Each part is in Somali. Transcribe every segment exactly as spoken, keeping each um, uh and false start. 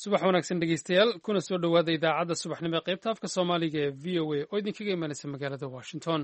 subax wanaagsan dhegeystayaal kuna soo dhowaada idaacadda subaxnimo ee qaybta afka soomaaliga ee v o a oo idinkaga imanaysa magaalada washington.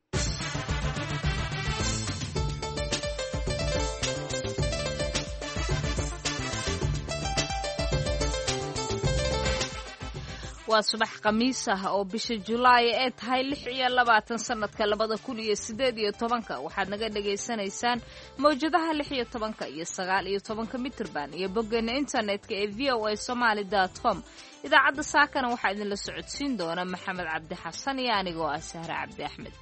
waa subax khamiis ah oo bisha julaay ee tahay lix iyo labaatan sanadka labada kun iyo sideed iyo tobanka waxaad naga dhagaysanaysaan mawjadaha lix iyo tobanka iyo sagaal iyo tobanka mitirban iyo boggeena internetka ee v o a somaly dot com. idaacadda saakana waxaa idinla socodsiin doona maxamed cabdi xasan iyo anigoo ah sahre cabdi axmed.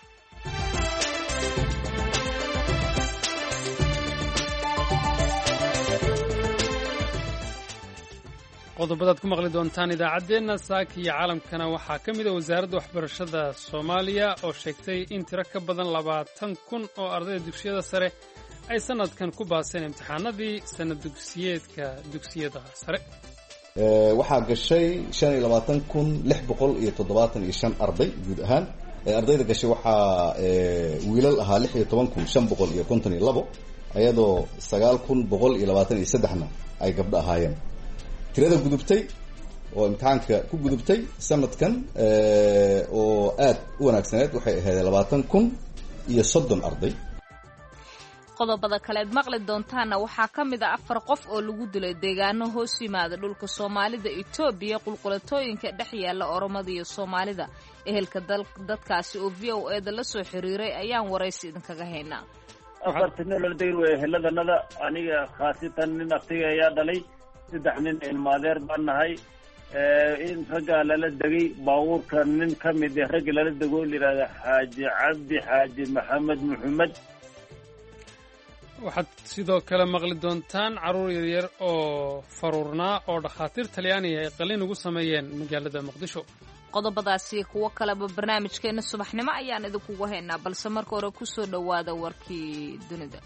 qodobadaad ku maqli doontaan idaacaddeenna saaka iyo caalamkana waxaa ka mid a wasaaradda waxbarashada soomaaliya oo sheegtay in tiro ka badan labaatan kun oo ardayda dugsiyada sare ay sannadkan ku baaseen imtixaanadii sanad dugsiyeedka dugsiyada sare. waxaa gashay shan iyo labaatan kun lix boqol iyo toddobaatan iyo shan arday guud ahaan. ardayda gashay waxaa wiilal ahaa lix iyo toban kun shan boqol iyo konton iyo labo ayadoo sagaal kun boqol iyo labaatan iyo saddexna ay gabdho ahaayeen. tirada gudubtay oo imtixaanka ku gudubtay sanadkan oo aad u wanaagsaneed waxay ahayd labaatan kun iyo soddon arday. qodobada kaleed maqli doontaana waxaa ka mid a afar qof oo lagu dilay deegaano hoos yimaada dhulka soomaalida Itoobiya qulqulatooyinka dhex yaala Oromada iyo Soomaalida. ehelka dadkaasi oo v o a da la soo xiriiray ayaan waraysi idinkaga haynaa. afartan nolol dayr way heladanada aniga khaasatan nin aftiga ayaa dhalay saddex nin ilmaadeer baan nahay. in ragga lala degay baabuurka nin ka mid ah ragga lala dego layidhahda xaaji cabdi xaaji maxamed maxamed. waxaad sidoo kale maqli doontaan carruur yaryar oo faruurnaa oo dhakhaatiir talyaaniga ay qalin ugu sameeyeen magaalada muqdisho. qodobadaasi kuwo kaleba barnaamijkeena subaxnimo ayaan idinkugu haynaa balse marka hore ku soo dhowaada warkii dunida.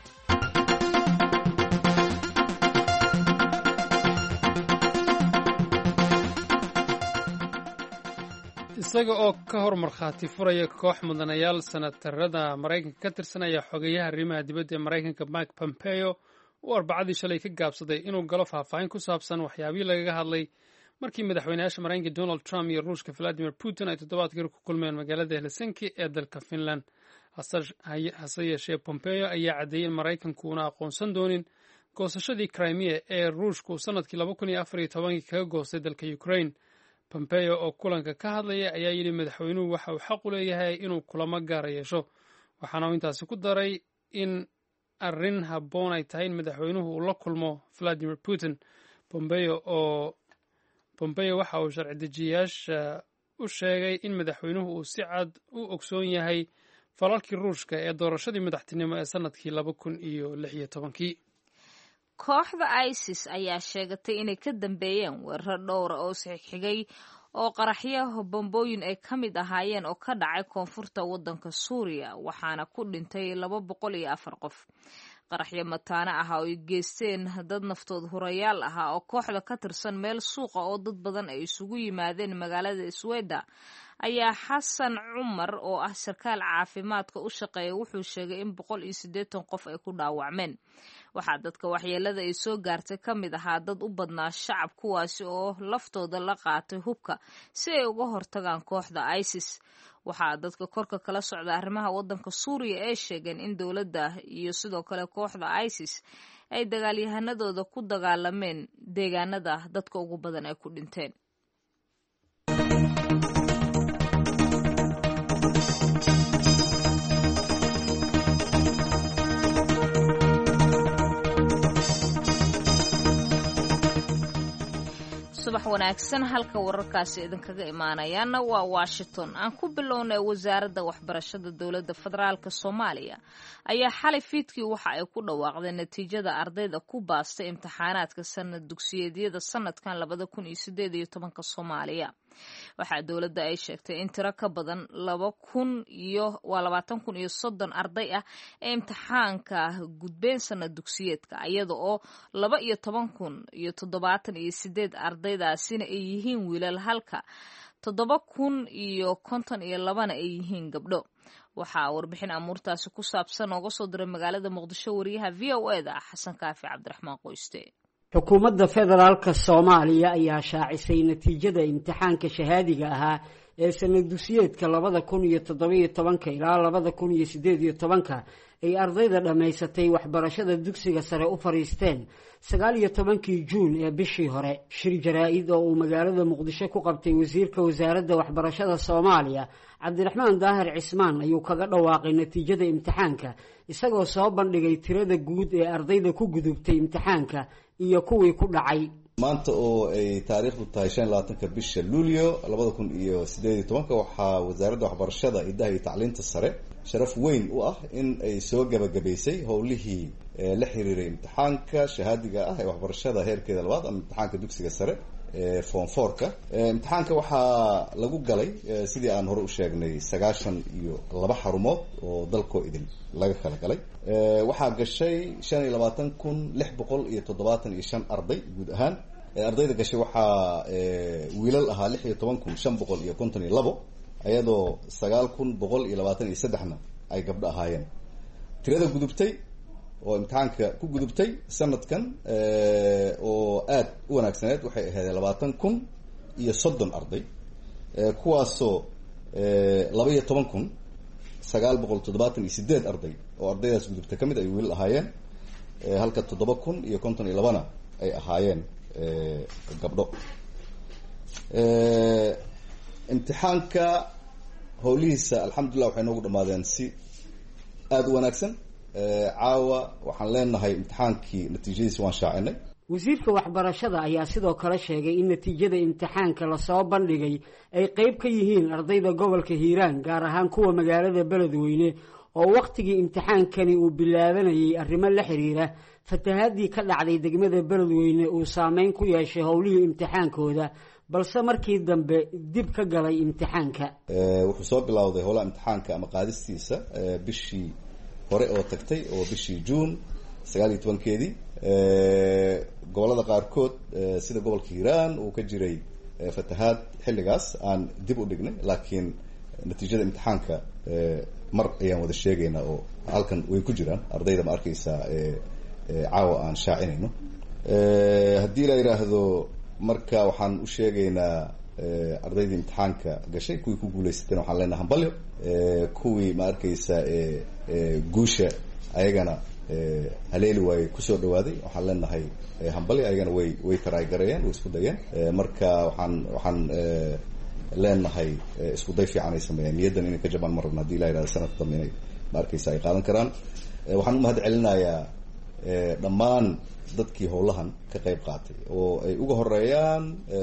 isaga oo ka hor markhaati furaya koox mudanayaal senatarada maraykanka ka tirsanaya xogeyaha arrimaha dibadda ee maraykanka Mike Pompeo uu arbacadii shalay ka gaabsaday inuu galo faahfaahin ku saabsan waxyaabihii lagaga hadlay markii madaxweynayaasha maraykanka Donald Trump iyo Ruushka Vladimir Putin ay toddobaadkii ku kulmeen magaalada Helsinki ee dalka Finland. hase yeeshee Pompeo ayaa caddeeyey in maraykanku una aqoonsan doonin goosashadii Crimea ee Ruushku sanadkii laba kun iyo afar iyo tobankii kaga goostay dalka Ukraine. Pompeo oo kulanka ka hadlaya ayaa yidhi madaxweynuhu waxa uu xaq u leeyahay inuu kulamo gaara yeesho, waxaana uu intaasi ku daray in arrin habboon ay tahay in madaxweynuhu uu la kulmo Vladimir Putin. Pompeo oo Pompeo waxa uu sharci dejiyayaasha u sheegay in madaxweynuhu uu si cad u ogsoon yahay falalkii Ruushka ee doorashadii madaxtinimo ee sanadkii laba kun iyo lix iyo tobankii. kooxda isis ayaa sheegatay inay ka dambeeyeen weerar dhowra oo sixigay oo qaraxyo bombooyin ay ka mid ahaayeen oo ka dhacay koonfurta waddanka Suuriya waxaana ku dhintay laba boqol iyo afar qof. qaraxyo mataana ah oo ay geysteen dad naftood hurayaal ah oo kooxda ka tirsan meel suuqa oo dad badan ay isugu yimaadeen magaalada Sweden ayaa Xasan Cumar oo ah sarkaal caafimaadka u shaqeeya wuxuu sheegay in boqol iyo siddeetan qof ay ku dhaawacmeen. waxaa dadka waxyeelada ay soo gaartay ka mid ahaa dad u badnaa shacab kuwaasi oo laftooda la qaatay hubka si ay uga hortagaan kooxda isis. waxaa dadka korka kala socda arrimaha waddanka Suuriya ee sheegeen in dowladda iyo sidoo kale kooxda isis ay dagaalyahanadooda ku dagaalameen deegaanada dadka ugu badan ay ku dhinteen. subax wanaagsan halka wararkaasi idinkaga imaanayaana waa Washington. aan ku bilownay wasaaradda waxbarashada dowladda federaalka Soomaaliya ayaa xalay fiidkii waxa ay ku dhawaaqdeen natiijada ardayda ku baastay imtixaanaadka sanad dugsiyeedyada sanadkan labada kun iyo sideed iyo tobanka Soomaaliya. waxaa dowladda ay sheegtay in tiro ka badan laba kun iyo waa labaatan kun iyo soddon arday ah ee imtixaanka gudbeen sanad dugsiyeedka iyada oo laba iyo toban kun iyo toddobaatan iyo sideed ardaydaasina ay yihiin wiilal halka toddoba kun iyo konton iyo labana ay yihiin gabdho. waxaa warbixin amuurtaasi ku saabsan ooga soo diray magaalada Muqdisho wariyaha V O A da Xasan Kaafi Cabdiraxmaan Qoyste. xukuumadda federaalka Soomaaliya ayaa shaacisay natiijada imtixaanka shahaadiga ahaa ee sanad dugsiyeedka labada kun iyo toddoba iyo tobanka ilaa labada kun iyo siddeed iyo tobanka ay ardayda dhammaysatay waxbarashada dugsiga sare u fariisteen sagaal iyo tobankii juun ee bishii hore. Shir jaraa'id oo uu magaalada Muqdisho ku qabtay wasiirka wasaaradda waxbarashada Soomaaliya Cabdiraxmaan Daahir Cismaan ayuu kaga dhawaaqay natiijada imtixaanka isagoo soo bandhigay tirada guud ee ardayda ku gudubtay imtixaanka iyo kuwii ku dhacay. maanta oo ay taariikhdu tahay shan iyo labaatanka bisha Luulyo labada kun iyo siddeed iyo tobanka waxaa wasaaradda waxbarashada idaha iyo tacliinta sare sharaf weyn u ah in ay soo gabagabaysay howlihii la xiriiray imtixaanka shahaadiga ah ee waxbarashada heerkeeda labaad ama imtixaanka dugsiga sare ee form four-ka. imtixaanka waxaa lagu galay sidii aan hore u sheegnay sagaashan iyo laba xarumood oo dalkoo idin laga kala galay. waxaa gashay shan iyo labaatan kun lix boqol iyo toddobaatan iyo shan arday guud ahaan. ardayda gashay waxaa wiilal ahaa lix iyo toban kun shan boqol iyo konton iyo labo ayadoo sagaal kun boqol iyo labaatan iyo saddexna ay gabdho ahaayeen. tirada gudubtay oo imtixaanka ku gudubtay sanadkan oo aad u wanaagsaneed waxay ahayd labaatan kun iyo soddon arday, kuwaasoo laba iyo toban kun sagaal boqol toddobaatan iyo sideed arday oo ardaydaas gudubtay kamid ay wiilal ahaayeen, halka toddoba kun iyo konton iyo labana ay ahaayeen gabdho. imtixaanka howlihiisa alxamdulillah waxay noogu dhamaadeen si aada u wanaagsan. caawa waxaan leenahay imtixaankii natiijadiisa waan shaacinay. wasiirka waxbarashada ayaa sidoo kale sheegay in natiijada imtixaanka lasoo bandhigay ay qayb ka yihiin ardayda gobolka Hiiraan gaar ahaan kuwa magaalada Beledweyne oo waqtigii imtixaankani uu bilaabanayay arrimo la xiriira fatahaadii ka dhacday degmada Beledweyne uu saameyn ku yeeshay howlihii imtixaankooda balse markii dambe dib ka galay imtixaanka. wuxuu soo bilowday howlaha imtixaanka ama qaadistiisa bishii hore oo tagtay oo bishii Juun sagaal iyo tobankeedii. gobolada qaarkood sida gobolka Hiiraan uu ka jiray fatahaad xilligaas aan dib u dhignay, laakiin natiijada imtixaanka mar ayaan wada sheegaynaa oo halkan way ku jiraan ardayda ma arkaysaa caawa aan shaacinayno. haddii la yiraahdo marka waxaan u sheegaynaa ardayda imtixaanka gashay kuwii ku guuleysatayna waxaan leenahay hambalyo, kuwii ma arkaysaa guusha ayagana haleeli way kusoo dhawaaday waxaan leenahay hambalyo, ayagana way way taraagareeyeen way isku dayeen. marka waxaan waxaan leenahay isku day fiican ay sameeyeen, niyadan inay ka jabaan mar rabna haddii la yiraahdo sanadka dambe inay ma arkaysaa ay qaadan karaan. waxaan u mahad celinayaa dhammaan dadkii howlahan ka qayb qaatay oo ay uga horeeyaan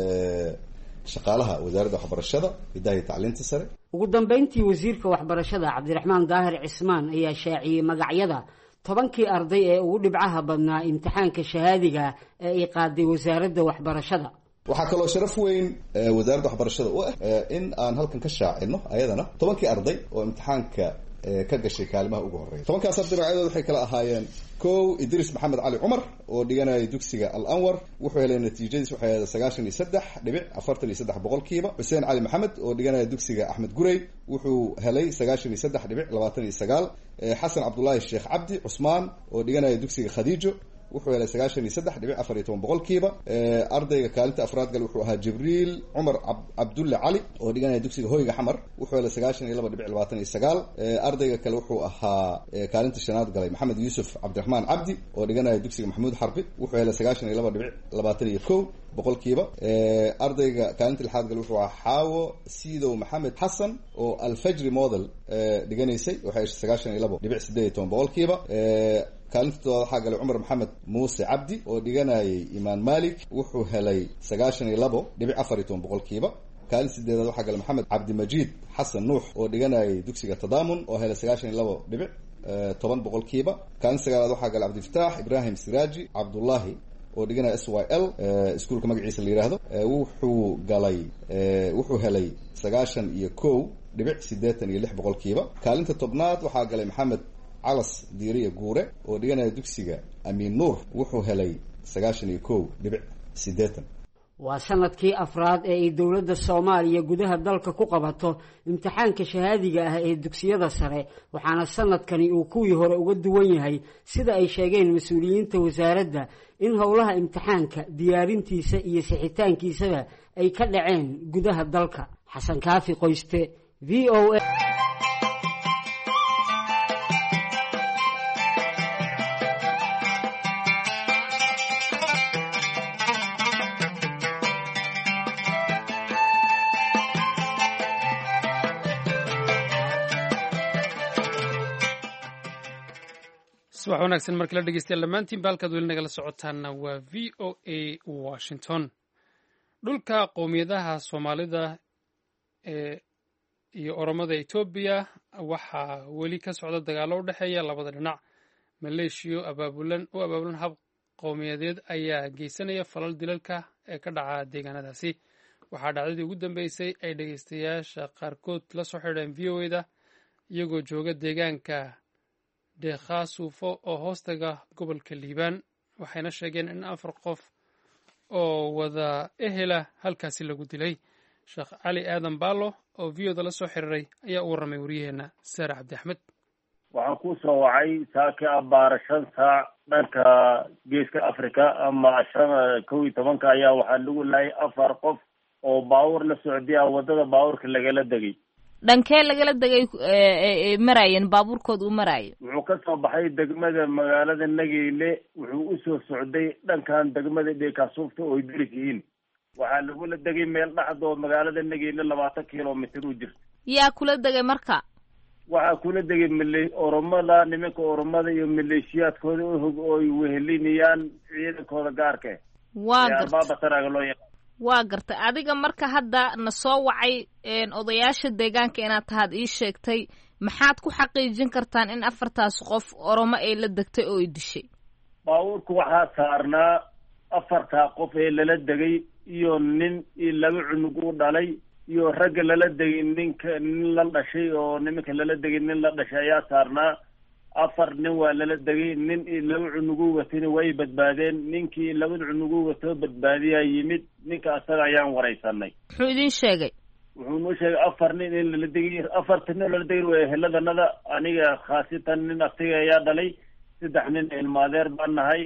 shaqaalaha wasaaradda waxbarashada idaha iyo tacliinta sare. ugu dambeyntii wasiirka waxbarashada Cabdiraxmaan Daahir Cismaan ayaa shaaciyay magacyada tobankii arday ee ugu dhibcaha badnaa imtixaanka shahaadiga ee ay qaaday wasaaradda waxbarashada. waxaa kaloo sharaf weyn wasaaradda waxbarashada u ah in aan halkan ka shaacino ayadana tobankii arday oo imtixaanka ka gashay kaalimaha ugu horeeya. tobankaas arday magacyadooda waxay kala ahaayeen kow Idris Maxamed Cali Cumar oo dhiganaya dugsiga Al Anwar, wuxuu helay natiijadiisa waxay ahayd sagaashan iyo saddex dhibic afartan iyo saddex boqolkiiba. Xuseen Cali Maxamed oo dhiganaya dugsiga Axmed Gurey wuxuu helay sagaashan iyo saddex dhibic labaatan iyo sagaal. Xasan Cabdullaahi Sheekh Cabdi Cusmaan oo dhiganaya dugsiga Khadiijo wuxuu helay sagaashan iyo saddex dhibic afar iyo toban boqolkiiba. ardayga kaalinta afraad gal wuxuu ahaa Jibriil Cumar Cabdulle Cali oo dhiganaya dugsiga Hoyga Xamar wuxuu helay sagaashan iyo laba dhibic labaatan iyo sagaal. ardayga kale wuxuu ahaa kaalinta shanaad galay Maxamed Yuusuf Cabdiraxmaan Cabdi oo dhiganaya dugsiga Maxamuud Xarbi wuxuu helay sagaashan iyo laba dhibic labaatan iyo kow boqolkiiba. ardayga kaalinta lixaad gal wuxuu ahaa Xaawo Siidow Maxamed Xasan oo Al-Fajri Model dhiganaysay waxay heshay sagaashan iyo laba dhibic siddeed iyo toban boqolkiiba. kaalinta toddobaad waxaa galay Cumar Maxamed Muuse Cabdi oo dhiganayay Imaan Malik wuxuu helay sagaashan iyo labo dhibic afar iyo toban boqolkiiba. kaalinta sideedaad waxaa galay Maxamed Cabdimajiid Xasan Nuux oo dhiganayay dugsiga Tadaamun oo helay sagaashan iyo labo dhibic toban boqolkiiba. kaalinta sagaalaad waxaa galay Cabdifataax Ibraahim Siraaji Cabdullaahi oo dhiganaya S Y L iskuulka magaciisa la yiraahdo wuxuu galay wuxuu helay sagaashan iyo kow dhibic siddeetan iyo lix boqolkiiba. kaalinta tobnaad waxaa galay Maxamed Calas Diiriye Guure oo dhiganaya dugsiga Amiin Nuur wuxuu helay sagaashan iyo kow dhibic siddeetan. waa sanadkii afraad ee ay dowladda soomaaliya gudaha dalka ku qabato imtixaanka shahaadiga ah ee dugsiyada sare waxaana sanadkani uu kuwii hore uga duwan yahay sida ay sheegeen mas-uuliyiinta wasaaradda in howlaha imtixaanka diyaarintiisa iyo sixitaankiisaba ay ka dhaceen gudaha dalka. xasan kaafi qoyste, v o a. subax wanaagsan markii la dhegeystayaal dhammaantiin baalkaad weli nagala socotaana waa v o a washington. dhulka qowmiyadaha soomaalida ee iyo oromada etoobiya waxaa weli ka socda dagaallo u dhexeeya labada dhinac. maleeshiyo abaabulan u abaabulan hab qowmiyadeed ayaa geysanaya falal dilalka ee ka dhaca deegaanadaasi. waxaa dhacdadii ugu dambeysay ay dhegeystayaasha qaarkood la soo xidheen v o eda iyagoo jooga deegaanka deekhaasuufo oo hoostaga gobolka liibaan. waxayna sheegeen in afar qof oo wada ehela halkaasi lagu dilay. sheekh cali aadan baalo oo v o da la soo xiriiray ayaa u warramay waryaheena saare cabdi axmed. waxaan ku soo wacay saaki abbaara shan saac dhanka geeska africa ama shan kow iyo tobanka ayaa waxaa lagu laayay afar qof oo baabuur la socdiya waddada baabuurka lagala degay. dhankee lagala degay maraayeen baabuurkood uu maraayo? wuxuu ka soo baxay degmada magaalada nageyle wuxuu usoo socday dhankan degmada deekhaasuufta oo ay diris yihiin. waxaa lagula degay meel dhaxdoo magaalada nageyle labaatan kilomitr u jirta. yaa kula degay marka? waxaa kula degay male oromada nimanka oromada iyo maleeshiyaadkooda uhog oo ay wehelinayaan ciidankooda gaarka waa garta baabataraga loo yaqaan. waa gartay adiga marka hadda na soo wacay odayaasha deegaanka inaad tahaad ii sheegtay, maxaad ku xaqiijin kartaan in afartaas qof oromo ay la degtay oo ay dishay? baabuurka waxaa saarnaa afartaa qof ee lala degay iyo nin iyo laba cunug u dhalay iyo ragga lala degay ninka nin la dhashay oo nimanka lala degay nin la dhashay ayaa saarnaa. afar nin waa lala degay, nin iyo laba cunugu watayna way badbaadeen. ninkii labada cunugu watoo badbaadiyaa yimid, ninka asaga ayaan waraysanay. muxuu idin sheegay? wuxuu noo sheegay afar nin in lala degay. afarta nin lala degay waa eheladanada, aniga khaasatan nin aftiga ayaa dhalay, saddex nin ilmaadeer baan nahay.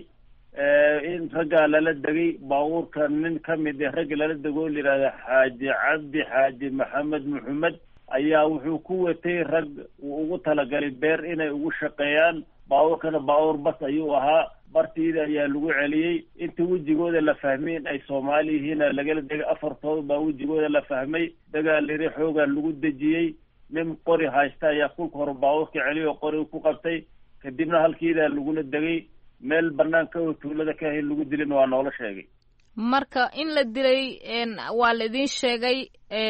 in raggaa lala degay baabuurka nin ka mid ah ragga lala degoo la yidhahda xaaji cabdi xaaji maxamed maxamed ayaa wuxuu ku watay rag uu ugu talagalay beer inay ugu shaqeeyaan. baabuurkana baabuur bas ayuu ahaa. bartiida ayaa lagu celiyey. inta wejigooda la fahmay in ay soomaali yihiina lagala degay afartooda baa wejigooda la fahmay. dagaal iri xoogaa lagu dejiyey. nin qori haysta ayaa kulka hore baabuurka celiyay oo qori ku qabtay. kadibna halkiidaa lagula degay. meel banaanka oo tuulada ka ahay lagu dilin waa noola sheegay. marka in la dilay waa la idin sheegay,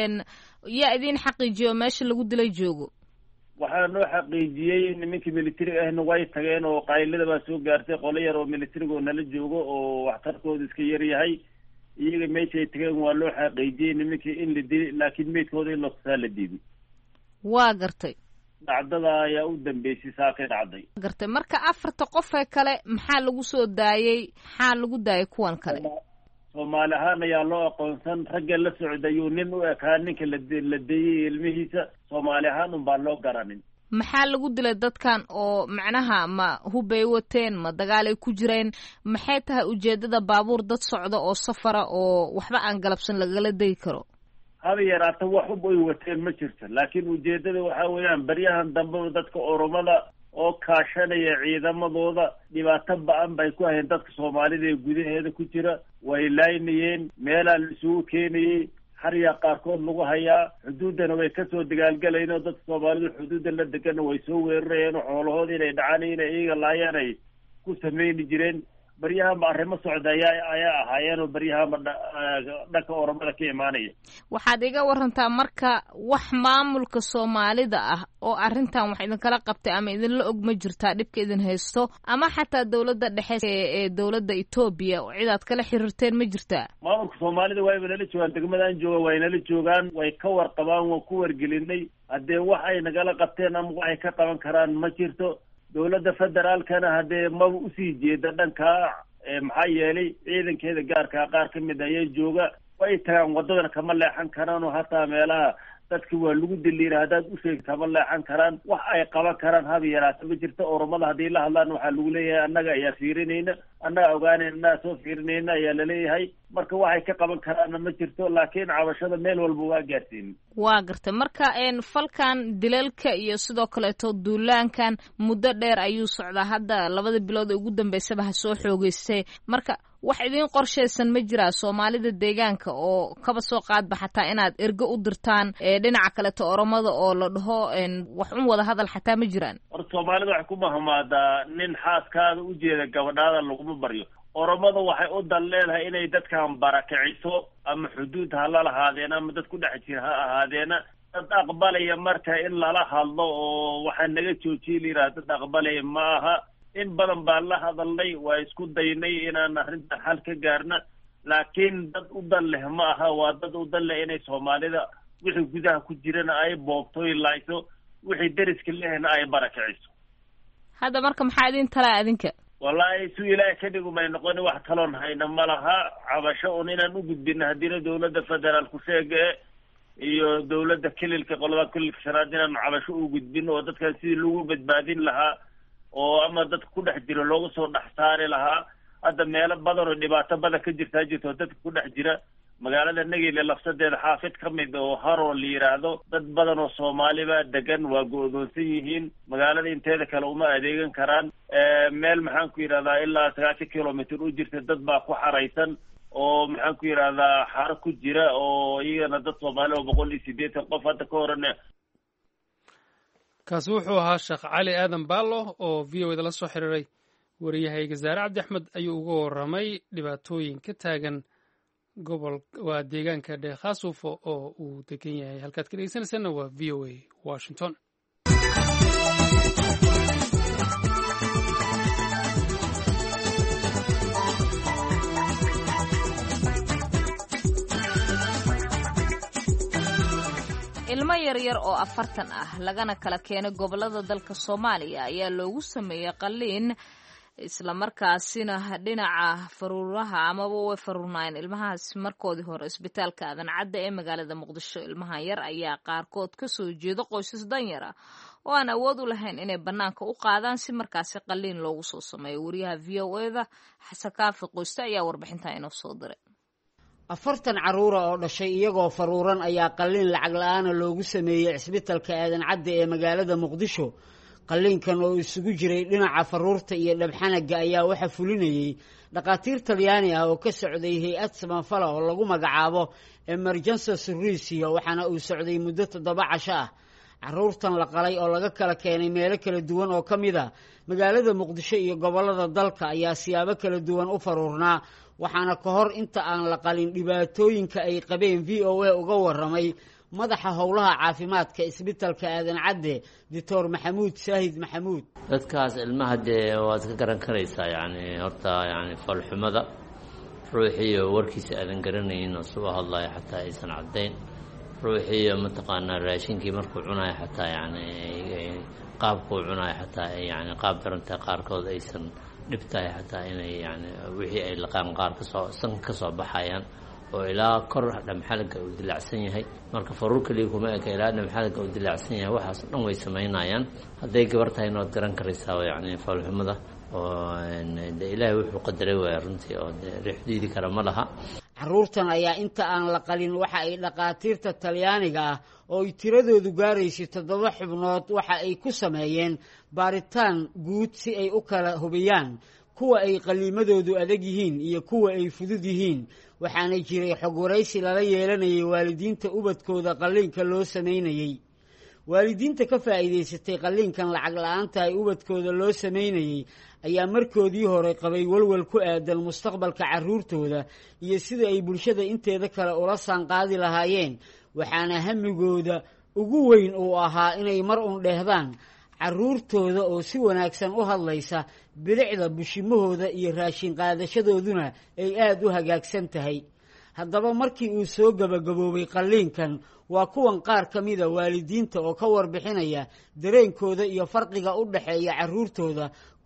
yaa idin xaqiijiyo meesha lagu dilay joogo? waxaa noo xaqiijiyey nimankii militariga ahna way tageen oo qaylada baa soo gaartay. qolo yar oo militariga oo nala joogo oo waxtarkooda iska yar yahay, iyaga meesha ay tageen waa loo xaqiijiyey nimankii in la dilay, laakiin meydkooda in lookasaa la diiday. waa gartay. dhacdada ayaa u dambeysay saakay dhacday. gartay marka afarta qofee kale maxaa lagu soo daayey? maxaa lagu daayay kuwan kale? soomaali ahaan ayaa loo aqoonsan. ragga la socdayuu nin u ekaa ninka la deeyey ilmihiisa. soomaali ahaan un baan loo garanin. maxaa lagu dilay dadkan oo macnaha ma hubbay wateen, ma dagaalay ku jireen? maxay tahay ujeedada baabuur dad socda oo safara oo waxba aan galabsan lagala degi karo? haba yaraata wax hub ay wateen ma jirto, laakiin ujeedada waxaa weeyaan baryahan dambeba dadka oromada oo kaashanaya ciidamadooda dhibaato ba-an bay ku hayeen dadka soomaalida ee gudaheeda ku jira. way laaynayeen, meelaa la isugu keenayey, xaryaa qaarkood lagu hayaa. xuduuddana way kasoo dagaalgalayeen oo dadka soomaalida xuduudda la degana way soo weerarayeen oo xoolahooda inay dhacaan inay iyaga laayaan ay ku sameyni jireen. baryahanba arrimo socda ayaa ayaa ahaayeen oo baryahanba dhanka oromada ka imaanaya. waxaad iga warantaa marka wax maamulka soomaalida ah oo arrintan wax idinkala qabtay ama idinla og ma jirtaa dhibka idin haysto, ama xataa dawladda dhexe ee dawladda etoobiya oo cidaad kala xiriirteen ma jirtaa? maamulka soomaalida wayba nala joogaan, degmadaan jooga way nala joogaan, way ka warqabaan, waan ku wargelinay. haddee wax ay nagala qabteen ama waxay ka qaban karaan ma jirto. dawladda federaalkana haddee maba usii jeeda dhankaa maxaa yeelay ciidankeeda gaarkaa qaar ka mid ayaa jooga way tagaan wadadana kama leexan karaan oo hataa meelaha dadka waa lagu daliira haddaad u sheegto kama leexan karaan wax ay qaban karaan haba yaraata ma jirto oromada haddii la hadlaan waxaa lagu leeyahay annaga ayaa fiirinayna annaga ogaanayna annaga soo fiirinayna ayaa laleeyahay marka waxay ka qaban karaanna ma jirto laakiin cabashada meel walba waa gaarsiin waa gartay marka falkan dilalka iyo sidoo kaleeto duulaankan muddo dheer ayuu socdaa hadda labada bilood ee ugu dambeysaba ha soo xoogeystay marka wax idiin qorshaysan ma jiraa soomaalida deegaanka oo kaba soo qaadba xataa inaad ergo u dirtaan dhinaca kaleeto oromada oo la dhaho wax un wada hadal xataa ma jiraan horta soomaalida waxay ku mahamaadaa nin xaaskaada ujeeda gabadhaada laguma baryo oromada waxay u dan leedahay inay dadkan barakiciso ama xuduud ha la lahaadeena ama dad ku dhex jira ha ahaadeena dad aqbalaya marka in lala hadlo oo waxaa naga joojiye layidhaha dad aqbalaya ma aha in badan baan la hadalnay waa isku daynay inaan arrintan xal ka gaarna laakiin dad u dan leh ma aha waa dad u dan leh inay soomaalida wixii gudaha ku jirana ay boobto ilayso wixii deriska lehna ay barakiciso hadda marka maxaa idin talaa adinka wallahi su ilaahay ka dhigu may noqoni wax taloon hayna ma laha cabasho un inaan u gudbino haddiina dawladda federaalku sheege iyo dawladda kililka qolada kililka shanaad inaan cabasho u gudbino oo dadkan sidii lagu badbaadin lahaa oo ama dadka ku dhex jiro looga soo dhex saari lahaa hadda meelo badan oo dhibaato badan ka jirtaa jirto dadka ku dhex jira magaalada Nageyle lafsadeeda xaafid ka mid oo haro la yiraahdo dad badan oo Soomaaliba degan waa go'doonsan yihiin magaalada inteeda kale uma adeegan karaan meel maxaan ku yiraahdaa ilaa sagaashan kilomitir u jirta dad baa ku xaraysan oo maxaan ku yiraahdaa xaro ku jira oo iyana dad Soomaali oo boqol iyo siddeetan qof hadda ka horna kaasi wuxuu ahaa Sheekh Cali Aadan Baallo oo V O A la soo xiriiray wariyahayga Zaare Cabdi Axmed ayuu uga warramay dhibaatooyin ka taagan gobol waa deegaanka Dheekhaasuufo oo uu degan yahay halkaad ka dhegeysanaysaana waa V O A Washington. ilmo yaryar oo afartan ah lagana kala keenay gobolada dalka Soomaaliya ayaa loogu sameeyay qalliin isla markaasina dhinaca faruuraha amaba way faruurnaayeen ilmahaas markoodii hore isbitaalka Aadan Cadde ee magaalada Muqdisho. ilmahan yar ayaa qaarkood ka soo jeeda qoysas danyar ah oo aan awood u lahayn inay banaanka u qaadaan si markaasi qalliin loogu soo sameeyo. wariyaha V O A-da Xasan Kaafi Qoyste ayaa warbixinta inoo soo diray. afartan caruura oo dhashay iyagoo faruuran ayaa qalliin lacag la'aana loogu sameeyey cisbitaalka Aadan Cadde ee magaalada Muqdisho. qalliinkan oo isugu jiray dhinaca faruurta iyo dhabxanaga ayaa waxa fulinayay dhaqaatiir Talyaani ah oo ka socday hay'ad samafala oo lagu magacaabo Emergency Service waxaana uu socday muddo toddoba casho ah. caruurtan la qalay oo laga kala keenay meelo kala duwan oo ka mid ah magaalada Muqdisho iyo gobolada dalka ayaa siyaabo kala duwan u faruurnaa waxaana ka hor inta aan la qalin dhibaatooyinka ay qabeen V O A uga warramay madaxa howlaha caafimaadka isbitaalka Aadan Cadde Doctor Maxamuud Saahid Maxamuud. dadkaas ilmaha dee waad ka garan karaysaa yani horta yani falxumada ruuxiyo warkiisa aadan garanayn oo soo hadlaya xataa aysan caddayn ruuxiyo mataqaanaa raashinkii markuu cunayo xataa yani qaabkuu cunayo xataa yani qaab daranta qaarkood aysan dhibtahay xataa inay yani wixii ay laqaan qaar kasoo san ka soo baxayaan oo ilaa kor dhamxalga uu dilacsan yahay marka faruur kaliya kuma eka ilaa dhamxalga uu dilacsan yahay waxaas dhan way samaynayaan hadday gabar tahay nood garan karaysaa yani falxumada oo de ilaahay wuxuu qadaray waaya runtii oo de rixdiidi kara ma laha. caruurtan ayaa inta aan la qalin waxa ay dhaqaatiirta Talyaaniga ah oo ay tiradoodu gaaraysay toddoba xubnood waxa ay ku sameeyeen baaritaan guud si ay u kala hubiyaan kuwa ay qaliimadoodu adag yihiin iyo kuwa ay fudud yihiin waxaana jiray xog waraysi lala yeelanayay waalidiinta ubadkooda qalliinka loo sameynayay. waalidiinta ka faa'iideysatay qalliinkan lacag la'aanta ay ubadkooda loo sameynayay ayaa markoodii hore qabay walwal ku aadan mustaqbalka caruurtooda iyo sida ay bulshada inteeda kale ula saanqaadi lahaayeen waxaana hamigooda ugu weyn uu ahaa inay mar un dheehdaan caruurtooda oo si wanaagsan u hadlaysa bilicda bushimahooda iyo raashin qaadashadooduna ay aad u hagaagsan tahay. haddaba markii uu soo gabagaboobay qalliinkan waa kuwan qaar ka mida waalidiinta oo ka warbixinaya dareenkooda iyo farqiga u dhaxeeya caruurtooda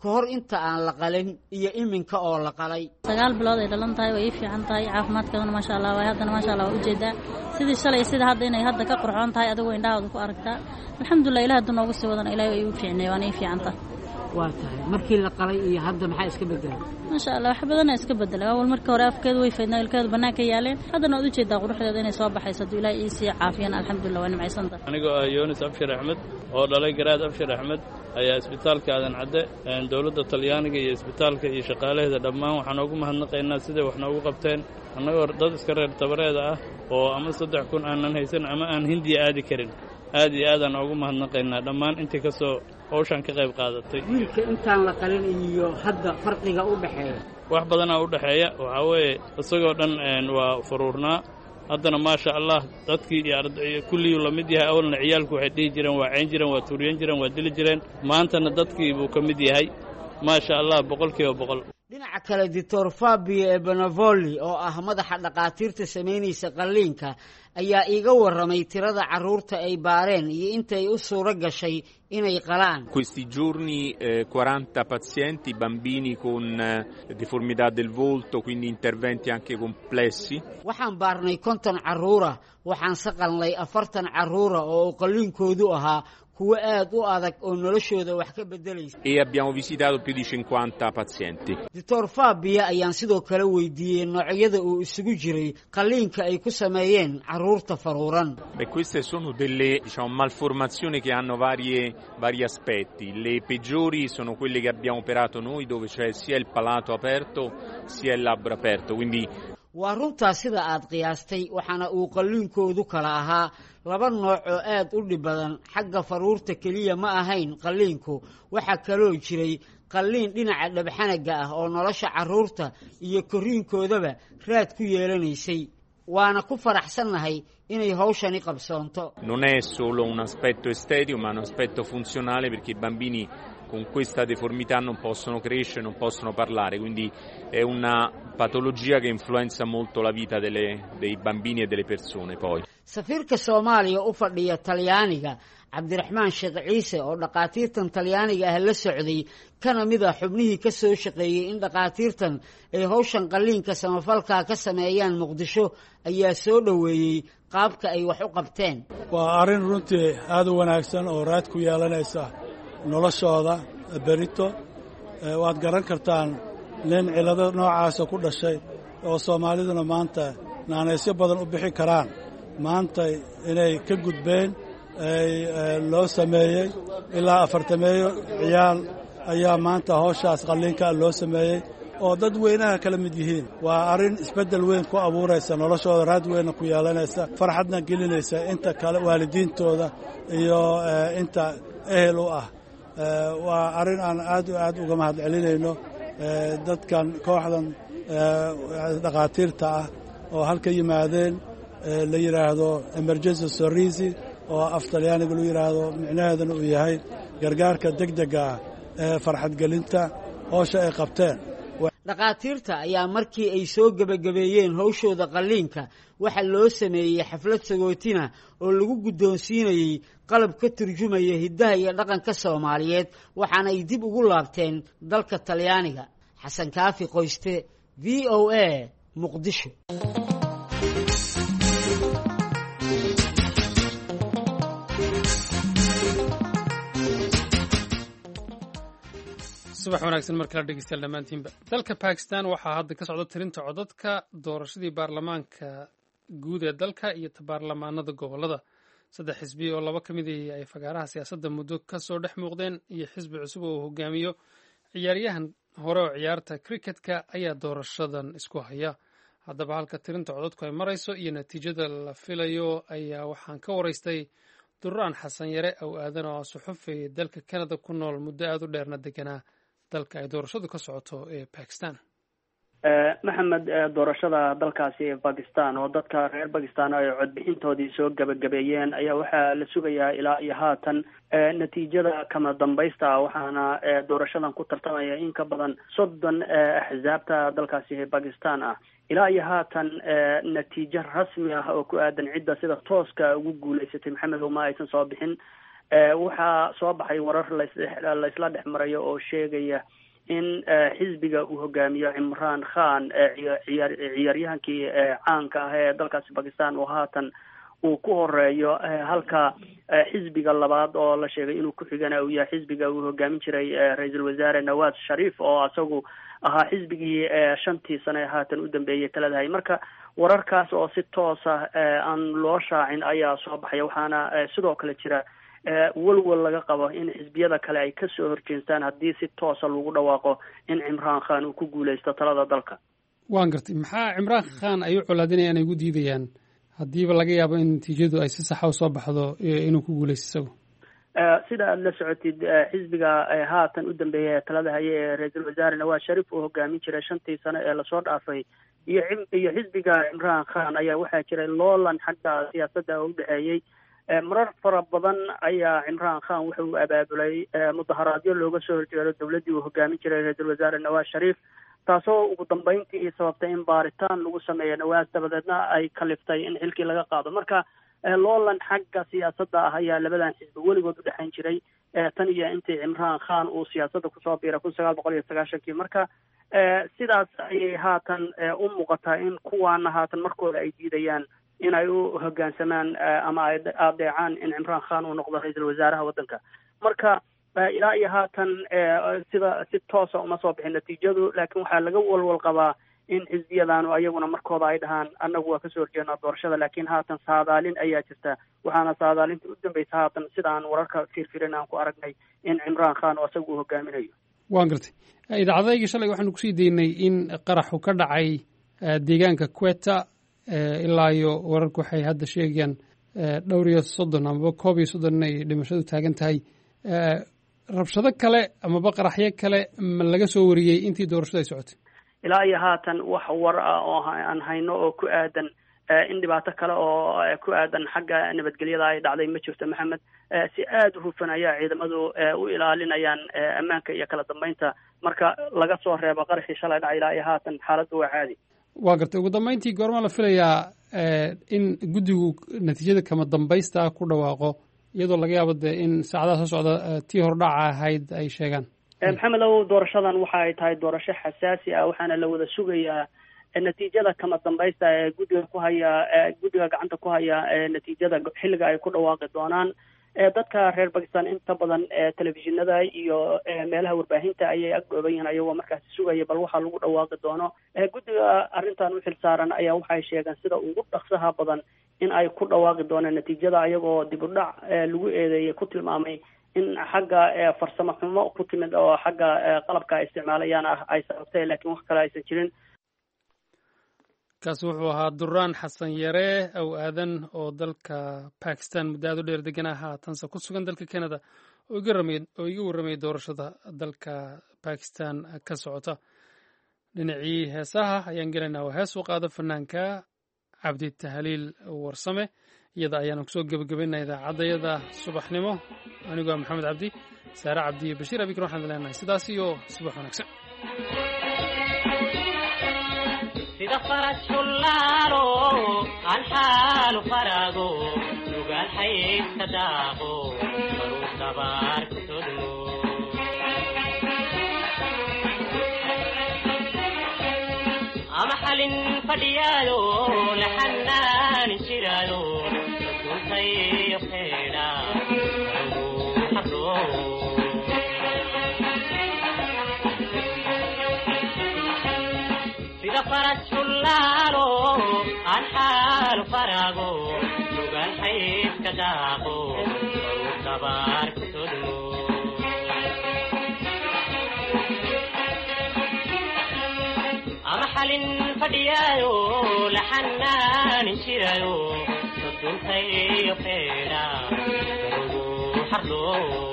ka hor inta aan la qalin iyo iminka oo la qalay. sagaal bilood ay dhalan tahay way fiican tahay caafimaadkeeduna maasha Allah way haddana maasha Allah u jeedaa sidii shalay sida hadda inay hadda ka qurxoon tahay adigoo indhahooda ku aragtaa alxamdulillah ilaahay hadda noogu sii wadan ilaahay ay u fiicnay waana ay fiican tahay. waa tahay markii la qalay iyo hadda maxaa iska bedelay? maasha Allah wax badan ay iska bedelay awal markii hore afkeedu way faydnaa ilkeedu banaanka yaaleen haddana u jeedaa quruxdeeda inay soo baxayso ilaahay ii sii caafiyana alxamdulillah waa nimcaysan tahay. anigoo ah Yunus Abshir Ahmed oo dhalay garaad Abshir Ahmed ayaa isbitaalka aadan cadde dawladda Talyaaniga iyo isbitaalka iyo shaqaalaheeda dhammaan waxaan ugu mahadnaqaynaa sida wax noogu qabteen annagoo dad iska reer tabareeda ah oo ama saddex kun aanan haysan ama aan Hindiya aadi karin aad iyo aad aan ugu mahadnaqaynaa dhammaan intii ka soo hawshan ka qayb qaadatay. wiilka intaan la qalin iyo hadda farqiga u dhaxeeya wax badan oo u dhaxeeya waxa weeye isagoo dhan waa furuurnaa haddana maasha Allah dadkii iyo arday kulli la mid yahay awalna ciyaalku waxay dhigi jireen waa cayn jireen waa tuuriyan jireen waa dili jireen maantana dadkii buu ka mid yahay maasha Allah boqolkiiba boqol. dhinaca kale Doctor Fabio Benavoli oo ah madaxa dhaqaatiirta sameynaysa qalliinka ayaa iiga warramay tirada carruurta ay baareen iyo intay u suura gashay inay qalaan. Questi giorni eh, quaranta pazienti, bambini con eh, deformità del volto, quindi interventi anche complessi. waxaan baarnay konton carruura waxaan saqalnay afartan carruura oo qalliinkoodu ahaa kuwa aad u adag oo noloshooda wax ka bedelaysa. E abbiamo visitato più di cinquanta pazienti. Doctor Fabio ayaan sidoo kale weydiiyey noocyada uu isugu jiray qalliinka ay ku sameeyeen carruurta faruuran. Beh, queste sono delle, diciamo, malformazioni che hanno varie vari aspetti. Le peggiori sono quelle che abbiamo operato noi, dove c'è sia il palato aperto sia il labbro aperto, quindi waa runtaa sida aad qiyaastay waxaana uu qalliinkoodu kala ahaa laba nooc oo aad u dhib badan xagga faruurta keliya ma ahayn qalliinku waxaa kaloo jiray qalliin dhinaca dhabxanaga ah oo nolosha carruurta iyo korriinkoodaba raad ku yeelanaysay waana ku faraxsannahay inay hawshani qabsoonto. non è solo un aspetto estetico ma un aspetto funzionale perché i bambini con questa deformità non possono crescere, non possono parlare, quindi è una patologia che influenza molto la vita delle, dei bambini e delle persone poi. safiirka Soomaaliya u fadhiya Talyaaniga Cabdiraxmaan Sheekh Ciise oo dhaqaatiirtan Talyaaniga ah la socday kana mid ah xubnihii ka soo shaqeeyay in dhaqaatiirtan ay hawshan qalliinka samafalka ka sameeyaan Muqdisho ayaa soo dhaweeyay qaabka ay wax u qabteen. waa arrin runtii aad u wanaagsan oo raad ku yeelanaysa noloshooda berito waad garan kartaan nin cilado noocaasa ku dhashay oo Soomaaliduna maanta naanaysyo badan u bixi karaan maanta inay ka gudbeen ay loo sameeyey ilaa afartameeyo ciyaal ayaa maanta hawshaas qalliinka loo sameeyey oo dad weynaha kala mid yihiin waa arrin isbeddel weyn ku abuuraysa noloshooda raad weyna ku yeelanaysa farxadna gelinaysa inta kale waalidiintooda iyo inta ehel u ah waa arrin aan aad u aad uga mahad celinayno dadkan kooxdan dhaqaatiirta ah oo halka yimaadeen la yidhaahdo emergency service oo af Talyaaniga lagu yidhaahdo micnaheeduna uu yahay gargaarka degdega ah ee farxadgelinta hawsha ay qabteen. dhaqaatiirta ayaa markii ay soo gabagabeeyeen hawshooda qalliinka waxa loo sameeyey xaflad sagootina oo lagu guddoonsiinayay qalab ka turjumaya hiddaha iyo dhaqanka Soomaaliyeed waxaana ay dib ugu laabteen dalka Talyaaniga. Xasan Kaafi Qoyste, V O A, Muqdisho. subax wanaagsan mar kala dhegeystayaal dhammaantiinba dalka Pakistan waxaa hadda ka socda tirinta codadka doorashadii baarlamaanka guud ee dalka iyo baarlamaanada gobolada saddex xisbi oo laba ka mid ah ay fagaaraha siyaasadda muddo ka soo dhex muuqdeen iyo xisbi cusub oo hogaamiyo ciyaaryahan hore oo ciyaarta cricketka ayaa doorashadan isku haya haddaba halka tirinta codadku ay marayso iyo natiijada la filayo ayaa waxaan ka waraystay Durraan Xasan Yare oo aadan oo suxufi dalka Canada ku nool muddo aad u dheerna deganaa dalka ay doorashadu ka socoto ee Pakistan. maxamed doorashada dalkaasi ee Pakistan oo dadka reer Pakistan ay codbixintoodii soo gabagabeeyeen ayaa waxaa la sugayaa ilaa iyo haatan natiijada kama dambaysta waxaana doorashadan ku tartamaya in ka badan soddon axzaabta dalkaasi ee Pakistan ah ilaa iyo haatan natiijo rasmi ah oo ku aadan cidda sida tooska ugu guuleysatay maxamed uma aysan soo bixin waxaa soo baxay warar la isla dhex marayo oo sheegaya in xisbiga uu hogaamiyo Cimraan Khan ciyaaryahankii caanka ah ee dalkaasi Pakistan oo haatan uu ku horeeyo halka xisbiga labaad oo la sheegay inuu ku xigana uu yahay xisbiga uu hogaamin jiray ra'iisul wasaare Nawaz Sharif oo asagu ahaa xisbigii shantii sano haatan u dambeeyay taladahay. marka wararkaas oo si toos ah aan loo shaacin ayaa soo baxay, waxaana sidoo kale jira walwal laga qabo in xisbiyada kale ay ka soo horjeestaan haddii si toosa lagu dhawaaqo in Cimraan Khan uu ku guuleysto talada dalka. waan gartay, maxaa Cimraan Khan ay u colaadinayaan ay ugu diidayaan haddiiba laga yaabo in natiijadu ay si sax u soo baxdo inuu ku guuleysto isagu? sida aad la socotid xisbiga haatan u dambeeyay talada haye ee ra'iisul wasaare Nawaz Sharif oo hogaamin jiray shantii sano ee lasoo dhaafay iyo iyo xisbiga Cimraan Khan ayaa waxaa jiray loolan xagga siyaasadda u dhaxeeyay. marar fara badan ayaa Cimraan Khan wuxuu abaabulay mudaharaadyo looga soo horjeedo dawladdii uu hogaamin jiray ra'iisul wasaare Nawaz Sharif, taasoo ugu dambeyntii sababtay in baaritaan lagu sameeyo Nawaz, dabadeedna ay kaliftay in xilkii laga qaado. marka loolan xagga siyaasadda ah ayaa labadan xisbi weligood u dhexayn jiray tan iyo intii Cimraan Khan uu siyaasadda kusoo biiray kun sagaal boqol iyo sagaashankii. marka sidaas ayay haatan u muuqataa in kuwaana haatan markooda ay diidayaan in ay u hoggaansamaan ama ay adeecaan in Cimraan Khan uu noqdo ra'iisul wasaaraha waddanka. marka ilaa iyo haatan sida si toosa uma soo bixin natiijadu, laakiin waxaa laga walwal qabaa in xisbiyadaanu ayaguna markooda ay dhahaan annagu waa kasoo horjeednaa doorashada, laakiin haatan saadaalin ayaa jirta, waxaana saadaalinta u dambaysa haatan sida aan wararka fiirfirin aan ku aragnay in Cimraan Khan oo isagu hogaaminayo. waan gartay, idaacadaygii shalay waxaanu kusii daynay in qaraxu ka dhacay deegaanka Quetta, ilaa iyo wararku waxay hadda sheegayaan dhowr iyo soddon amaba koob iyo soddon inay dhimashadu taagan tahay. rabshado kale amaba qaraxyo kale ma laga soo wariyey intii doorashadu ay socotay? ilaa iyo haatan wax war ah oo aan hayno oo ku aadan in dhibaato kale oo ku aadan xagga nabadgelyada ay dhacday ma jirto maxamed. si aada u hufan ayaa ciidamadu u ilaalinayaan ammaanka iyo kala dambeynta marka laga soo reebo qaraxii shalay dhacay. ilaa iyo haatan xaaladdu waa caadi. waa gartay, ugu dambeyntii goorma la filayaa in guddigu natiijada kama dambaysta ku dhawaaqo, iyadoo laga yaabo dee in saacadaha soo socda tii hordhaca ahayd ay sheegaan? maxamed ow, doorashadan waxa ay tahay doorasho xasaasi ah, waxaana la wada sugayaa natiijada kama dambaysta ee guddiga ku haya guddiga gacanta ku haya natiijada xilliga ay ku dhawaaqi doonaan. dadka reer Pakistan inta badan telefishinada iyo meelaha warbaahinta ayay agdhooban yihiin ayagoo markaasi sugaya bal waxaa lagu dhawaaqi doono. guddiga arrintan u xilsaaran ayaa waxay sheegeen sida ugu dhaqsaha badan in ay ku dhawaaqi doonaan natiijada, ayagoo dib u dhac lagu eedeeyay ku tilmaamay in xagga farsamo xumo ku timid oo xagga qalabka ay isticmaalayaan ah ay sababtay, laakiin wax kale aysan jirin. kaasi wuxuu ahaa Durraan Xasan Yare aw aadan oo dalka Pakistan muddo aad u dheer deganaa, haatanse ku sugan dalka Canada oo iga warramay doorashada dalka Pakistan ka socota. dhinacii heesaha ayaan gelaynaa, waa hees u qaada fanaanka Cabdi Tahliil Warsame. iyada ayaanu kusoo gebagabaynaa idaacadayada subaxnimo. anigoo maxamed cabdi, saare cabdi iyo bashiir abikar waxaan leenahay sidaas iyo subax wanaagsan. sida faras shullaalo aan xaalu farago nugaal xaydka daaqo maruu sabaar ku sodmo ama xalin fadhiyaado laxanaani jiraado rasuulkayo xeedha maruu xardo faras shullaalo aan xaalu farago nugaal xaydka daaqo maruu sabaar ku sodmo ama xalin fadhiyayo laxanaani jirayo rasuulkayo xeedha maruu xardo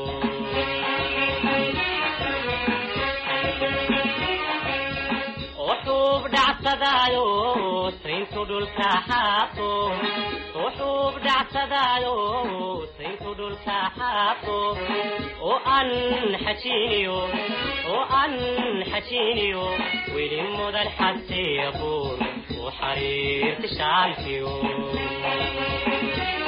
وحوب دعسدايو سينتو دول كحاطو وحوب دعسدايو سينتو دول كحاطو وأن حشينيو وأن حشينيو ويلي مودر حسيبون وحرير تشالفيو